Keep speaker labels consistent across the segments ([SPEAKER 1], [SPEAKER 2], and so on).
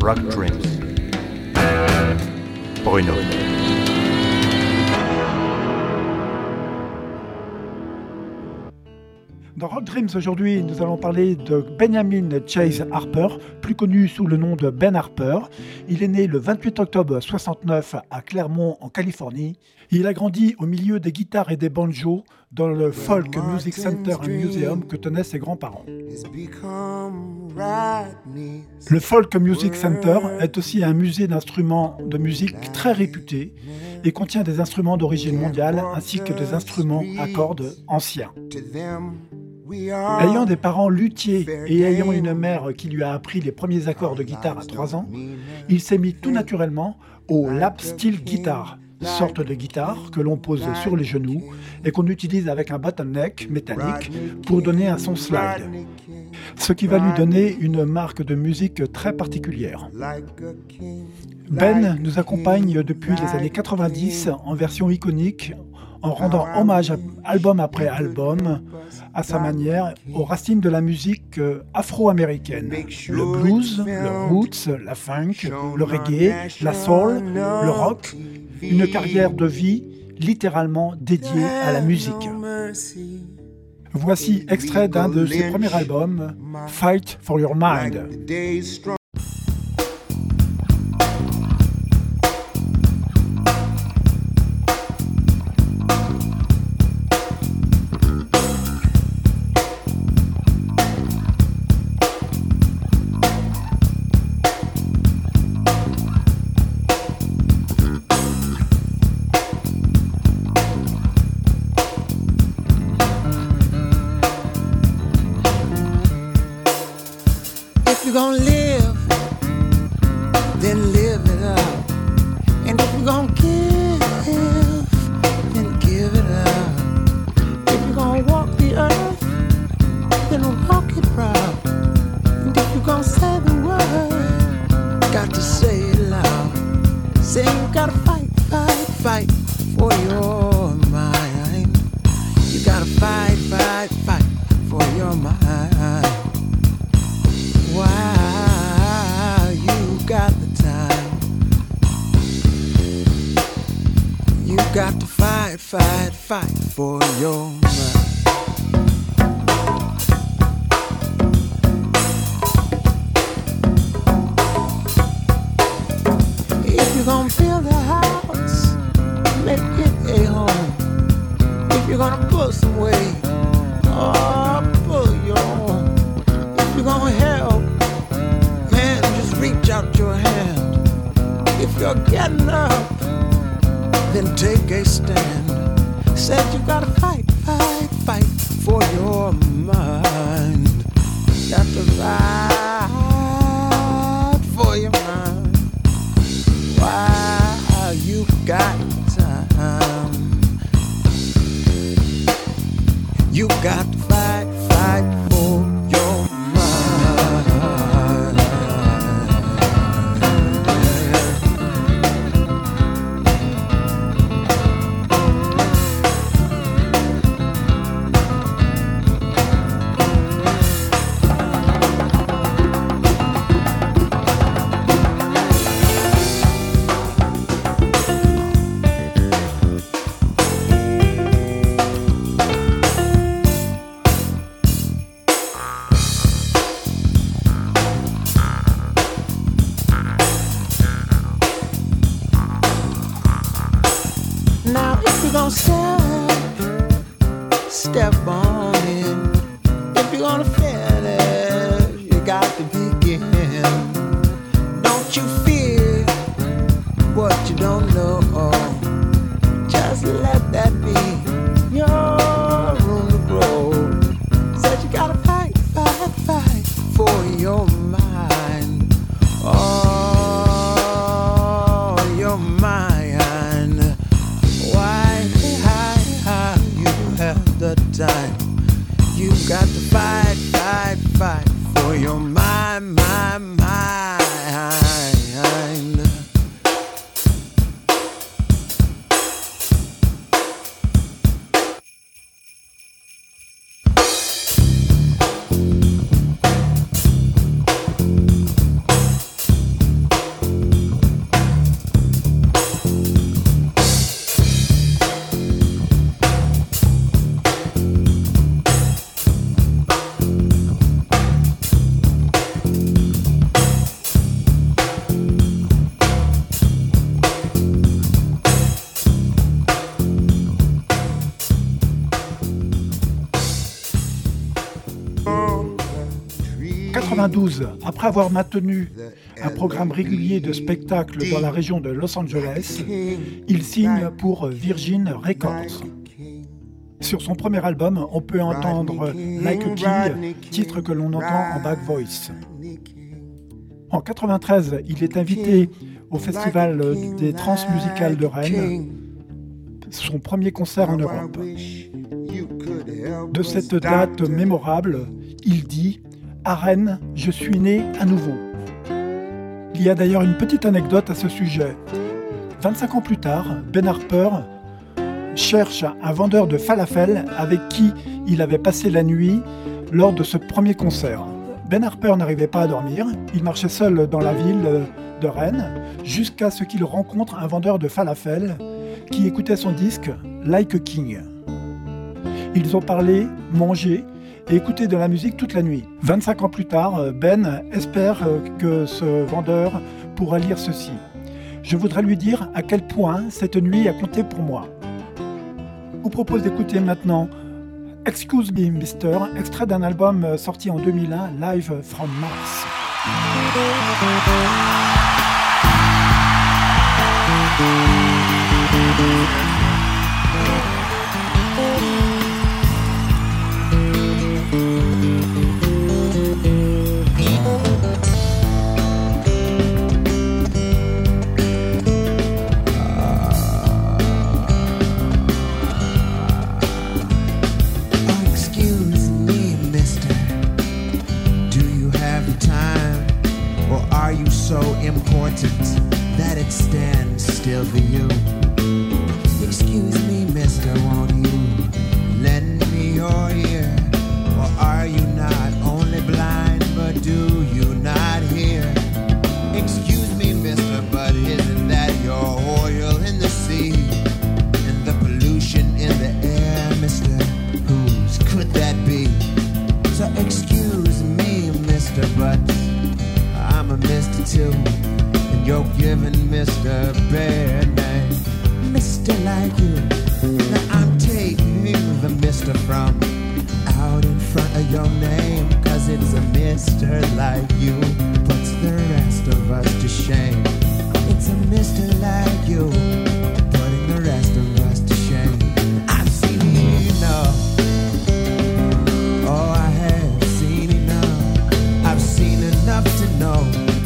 [SPEAKER 1] Rock Dreams. Bruno.
[SPEAKER 2] Dans Rock Dreams aujourd'hui, nous allons parler de Benjamin Chase Harper, plus connu sous le nom de Ben Harper. Il est né le 28 octobre 1969 à Claremont, en Californie. Il a grandi au milieu des guitares et des banjos dans le Folk Music Center and Museum que tenaient ses grands-parents. Le Folk Music Center est aussi un musée d'instruments de musique très réputé et contient des instruments d'origine mondiale ainsi que des instruments à cordes anciens. Ayant des parents luthiers et ayant une mère qui lui a appris les premiers accords de guitare à 3 ans, il s'est mis tout naturellement au lap steel guitar, sorte de guitare que l'on pose sur les genoux et qu'on utilise avec un bottleneck métallique pour donner un son slide, ce qui va lui donner une marque de musique très particulière. Ben nous accompagne depuis les années 90 en version iconique, en rendant hommage album après album, à sa manière, aux racines de la musique afro-américaine. Le blues, le roots, la funk, le reggae, la soul, le rock, une carrière de vie littéralement dédiée à la musique. Voici extrait d'un de ses premiers albums, Fight for Your Mind.
[SPEAKER 3] If you're gonna live, then live it up. And if you're gonna give, then give it up. If you're gonna walk the earth, then walk it proud. And if you're gonna say the word, got to say it loud. Say you gotta fight, fight, fight for your mind. You gotta fight, fight, fight for your mind. Wow, you got the time. You got to fight, fight, fight for your mind. If you're gonna build a house, make it a home. If you're gonna pull some weight, oh, pull your own. If you're gonna help, man, just reach out your hand. If you're getting up, then take a stand. Said you gotta fight, fight, fight for your mind. Got to fight for your mind. Wow, you got time. You got to fight, fight for your mind.
[SPEAKER 2] 1992, après avoir maintenu un programme régulier de spectacles dans la région de Los Angeles, il signe pour Virgin Records. Sur son premier album, on peut entendre Like a King, titre que l'on entend en back voice. En 1993, il est invité au Festival des Transmusicales de Rennes, son premier concert en Europe. De cette date mémorable, il dit « À Rennes, je suis né à nouveau ». Il y a d'ailleurs une petite anecdote à ce sujet. 25 ans plus tard, Ben Harper cherche un vendeur de falafel avec qui il avait passé la nuit lors de ce premier concert. Ben Harper n'arrivait pas à dormir, il marchait seul dans la ville de Rennes jusqu'à ce qu'il rencontre un vendeur de falafel qui écoutait son disque Like a King. Ils ont parlé, mangé et écouté de la musique toute la nuit. 25 ans plus tard, Ben espère que ce vendeur pourra lire ceci. Je voudrais lui dire à quel point cette nuit a compté pour moi. Je vous propose d'écouter maintenant Excuse Me Mister, extrait d'un album sorti en 2001, Live from Mars.
[SPEAKER 3] That it stands still for you. Excuse me, mister, won't you lend me your ear? Or are you not only blind, but do you not hear? Excuse me, mister, but isn't that your oil in the sea? And the pollution in the air, mister, whose could that be? So excuse me, mister, but I'm a mister too. You're giving Mr. Bad name, Mr. like you. Now I'm taking the Mr. from out in front of your name, cause it's a Mr. like you puts the rest of us to shame. It's a Mr. like you putting the rest of us to shame. I've seen enough. Oh, I have seen enough. I've seen enough to know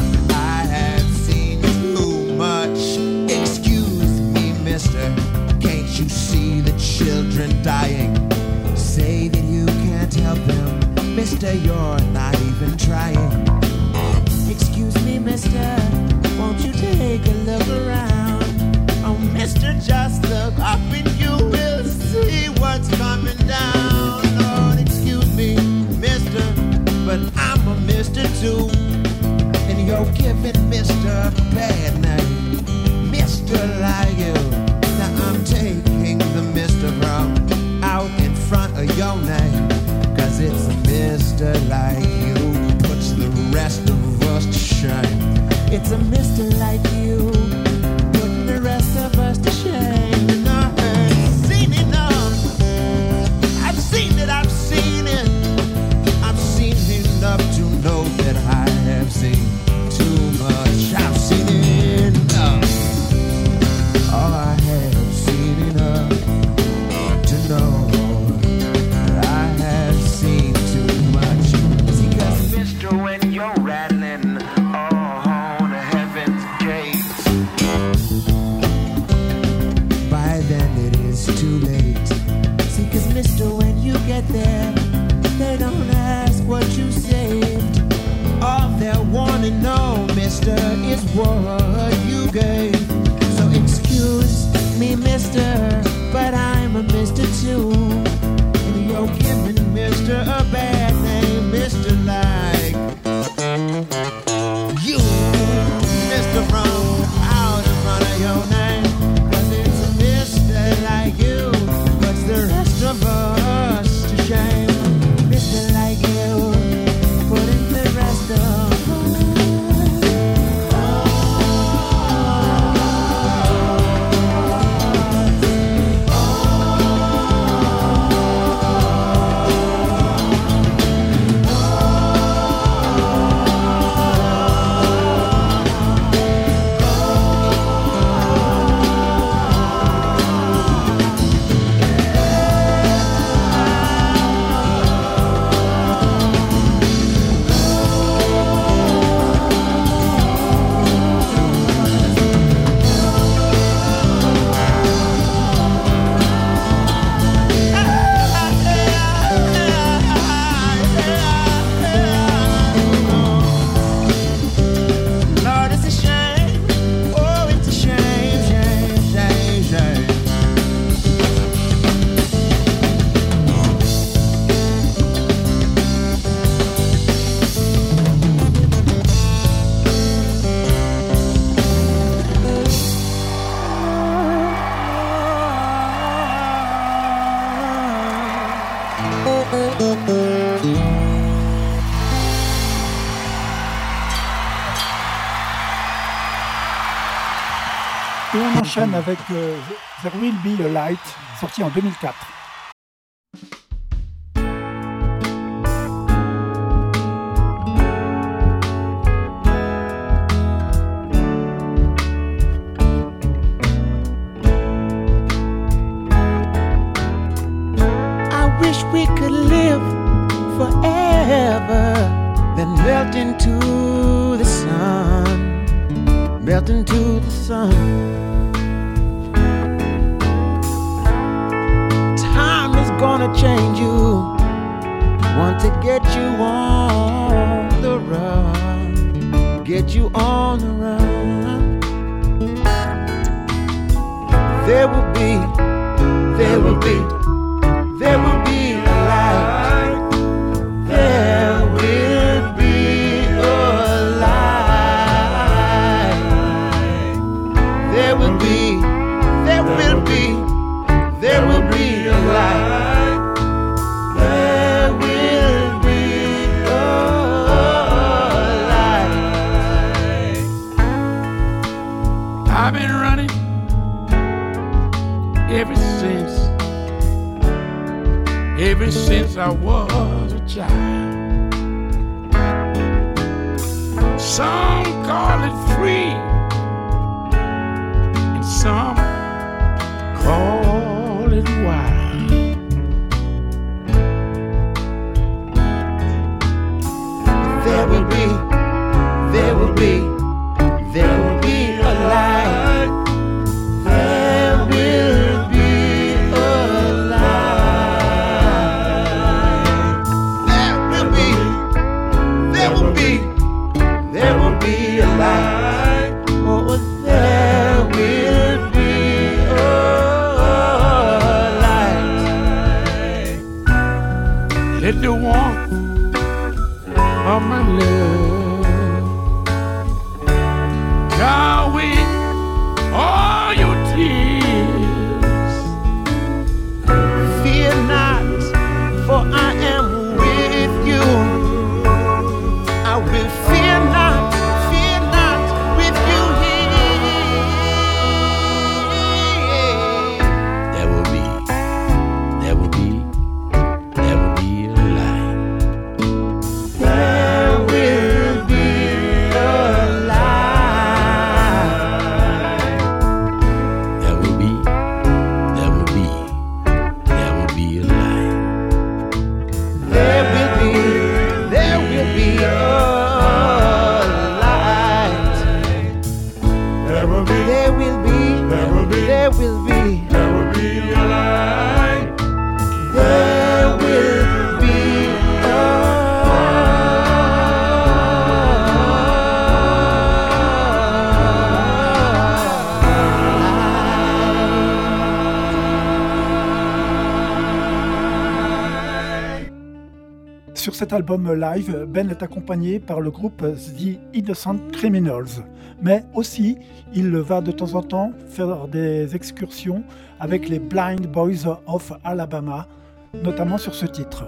[SPEAKER 3] children dying. Say that you can't help them, mister, you're not even trying. Excuse me, mister, won't you take a look around? Oh, mister, just look up and you will see what's coming down. Oh, excuse me, mister, but I'm a mister too. And you're giving mister a bad name, mister like you. Now I'm taking the mister from out in front of your name, cause it's a mister like you puts the rest of us to shame. It's a mister like you putting the rest of us to shame. And I have seen enough. I've seen it, I've seen it. I've seen enough to know that I have seen too much. I've seen enough. All I have seen enough to know that I have seen too much. See, cause mister, when you're rattling, oh, the heavens gate.
[SPEAKER 2] Et on enchaîne avec There Will Be a Light, sorti en 2004.
[SPEAKER 3] We could live forever, then melt into the sun, melt into the sun. Time is gonna change you, want to get you on the run, get you on the run. There will be a light. There will be a light. There will be a light. There will be a light. There will be a light. I've been running ever since I was a child. Some call it free, and some call it wild. There will be a light. There will be a light. There will be a light. Oh, there will be a light. Let the warmth of my love dry away all your tears. Fear not, for I am with you. I will fear not with you here. There will be a light. There will be a light. There will be a light. There will be a light. There will be a light. There will be a
[SPEAKER 2] Sur cet album live, Ben est accompagné par le groupe The Innocent Criminals. Mais aussi, il va de temps en temps faire des excursions avec les Blind Boys of Alabama, notamment sur ce titre.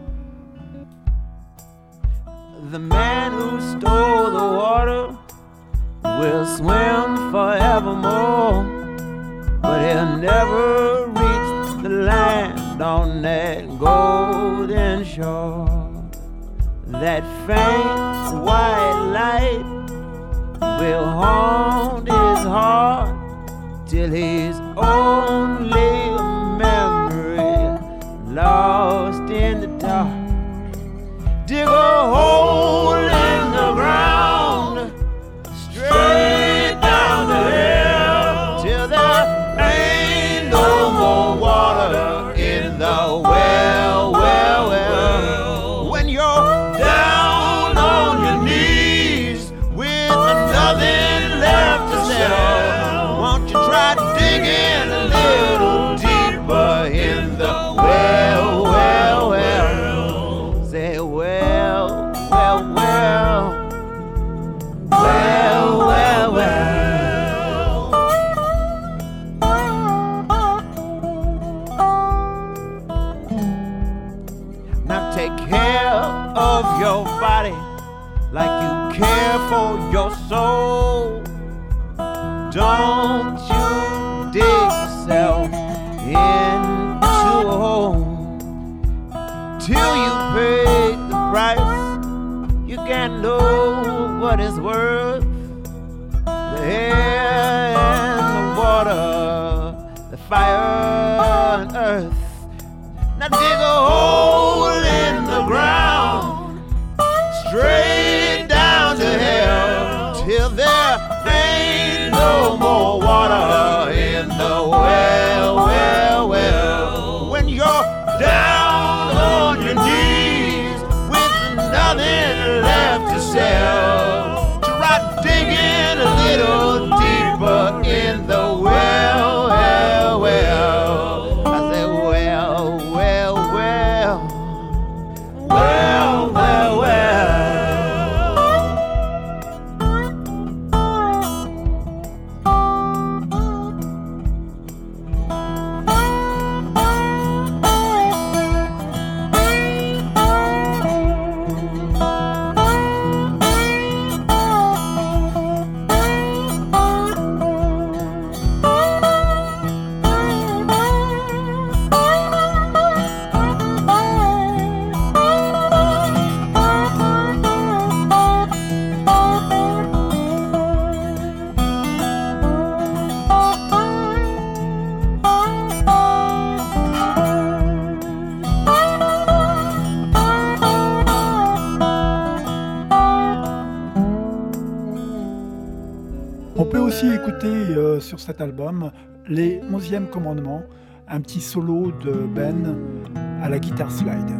[SPEAKER 3] The man who stole the water will swim forevermore, but he'll never reach the land on that golden shore. That faint white light will haunt his heart till he's only a memory lost in the dark. Dig a hole in the ground, straight down the hill, till there ain't no more water in the well, well, well. When you're down on your knees with nothing left to sell, won't you try digging a little deeper in the well, well, well. Say well, well, well, well, well, well. Now take care of your body like you care for your soul. Don't you dig yourself into a hole till you pay the price. You can't know what it's worth. The air and the water, the fire and earth. Now dig a hole in the ground, straight down to hell, till there ain't no more water in the well, well, well. When you're down on your knees with nothing left to sell, try digging a little deeper in the well, well, well. I say well, well, well, well, well, well.
[SPEAKER 2] On peut aussi écouter sur cet album les 11e commandements, un petit solo de Ben à la guitare slide.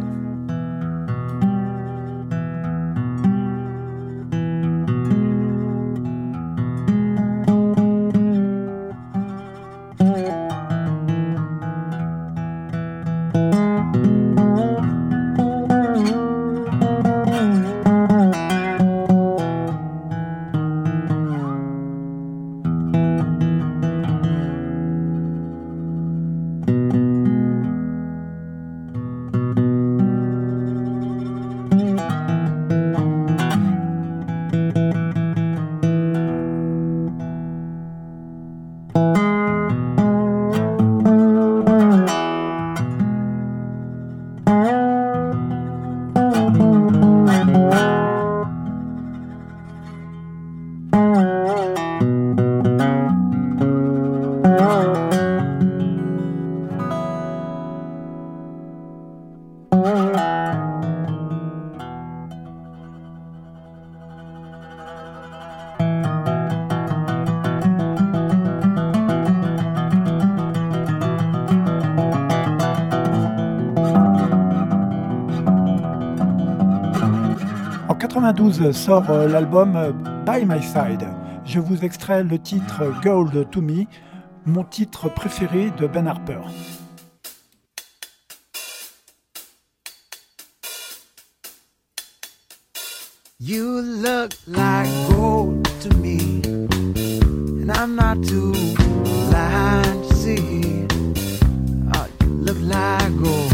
[SPEAKER 2] En 92 sort l'album By My Side. Je vous extrais le titre Gold to Me, mon titre préféré de Ben Harper.
[SPEAKER 3] You look like gold to me, and I'm not too blind to see. Oh, you look like gold.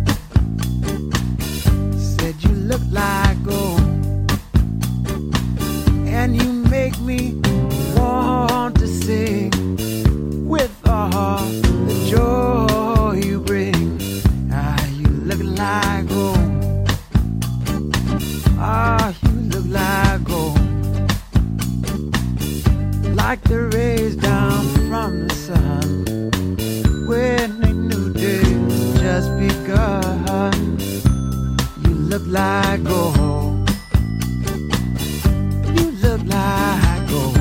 [SPEAKER 3] Said you look like gold, and you make me want to sing with all the joy you bring. Ah, you look like gold. Ah, you look like gold, like the rays down from the sun when a new day's just begun. You look like gold. You look like gold.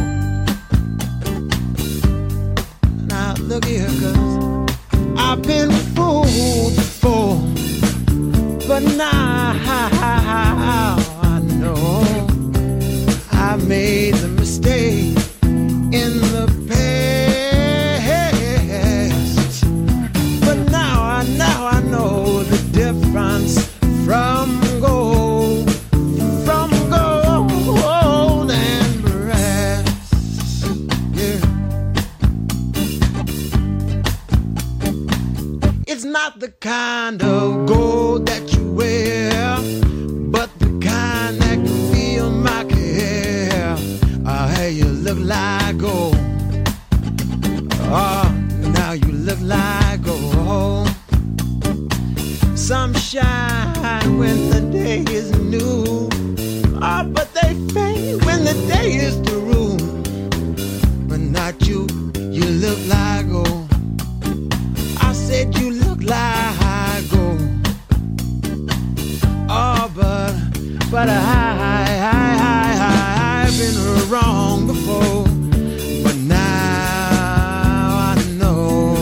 [SPEAKER 3] Now look here, 'cause I've been fooled before, but now I know I made the mistake in the past. I've been wrong before, but now I know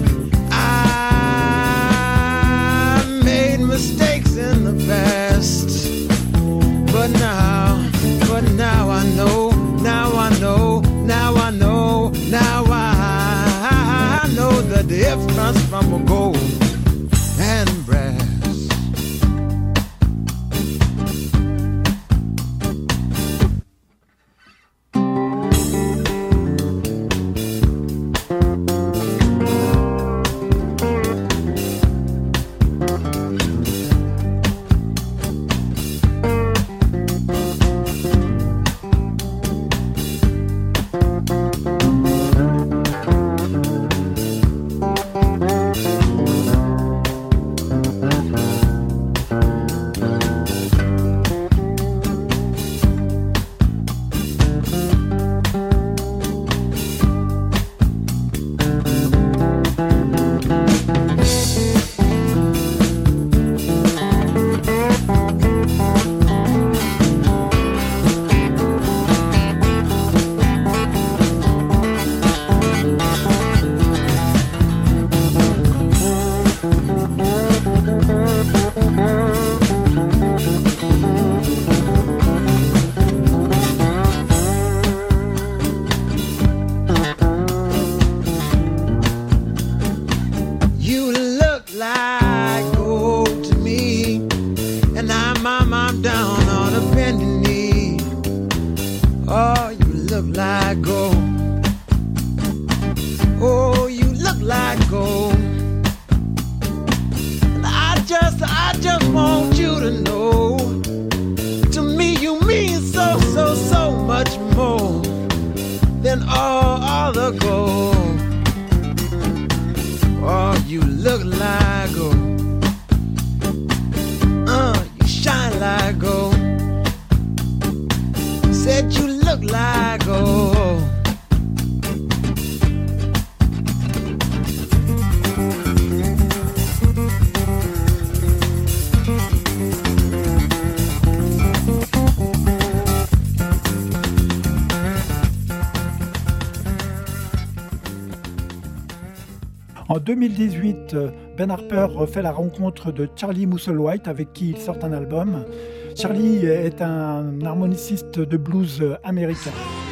[SPEAKER 3] I made mistakes in the past. But now I know, now I know, now I know, now I know that the if comes from a gold and brass.
[SPEAKER 2] En 2018, Ben Harper refait la rencontre de Charlie Musselwhite avec qui il sort un album. Charlie est un harmoniciste de blues américain.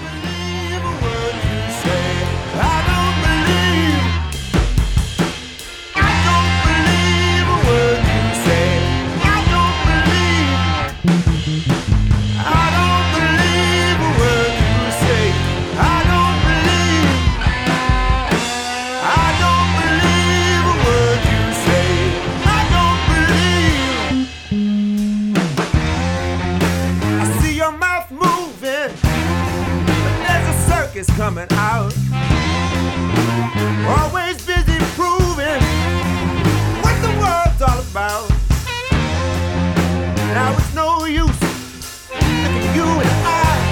[SPEAKER 3] Coming out, always busy proving what the world's all about. Now it's no use looking you in the eye.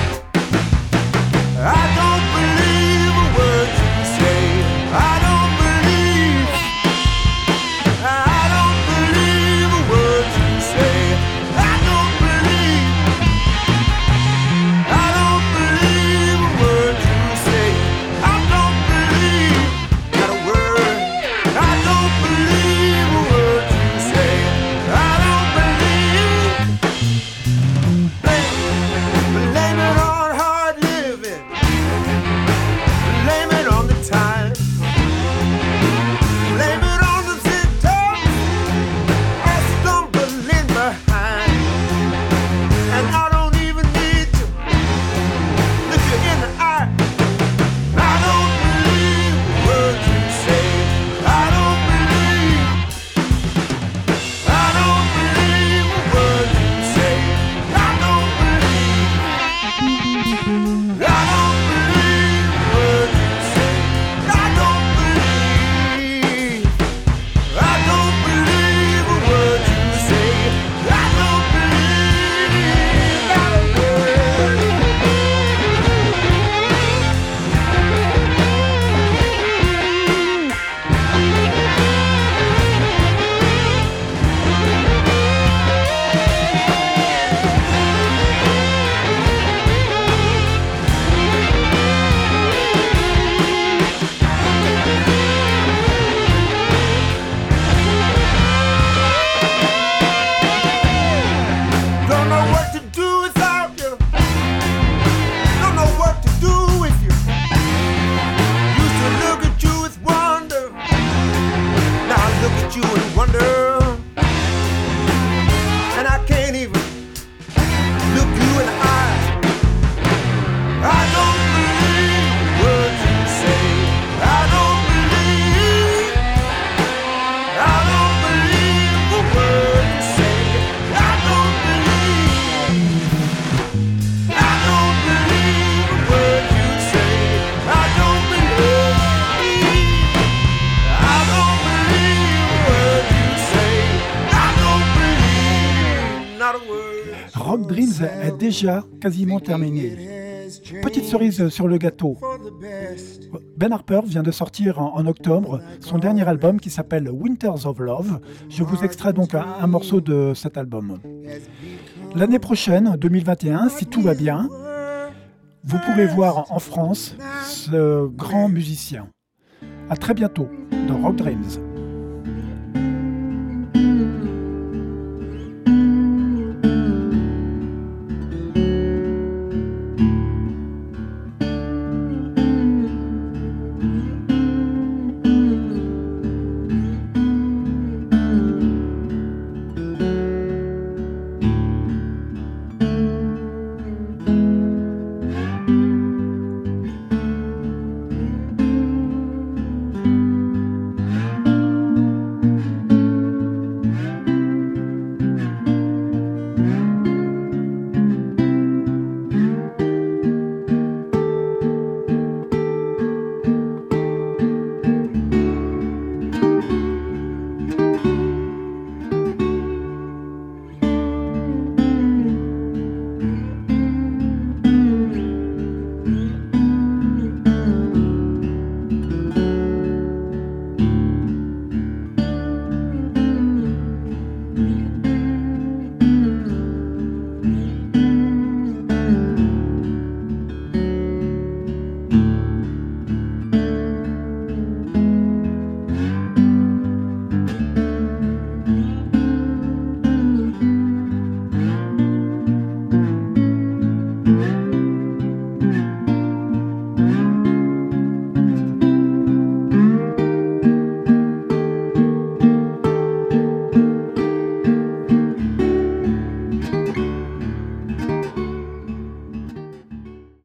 [SPEAKER 3] I don't believe a word you say. I don't believe a word you say. I don't believe a word you say.
[SPEAKER 2] est déjà quasiment terminée. Petite cerise sur le gâteau. Ben Harper vient de sortir en octobre son dernier album qui s'appelle Winters of Love. Je vous extrais donc un morceau de cet album. L'année prochaine, 2021, si tout va bien, vous pourrez voir en France ce grand musicien. À très bientôt dans Rock Dreams.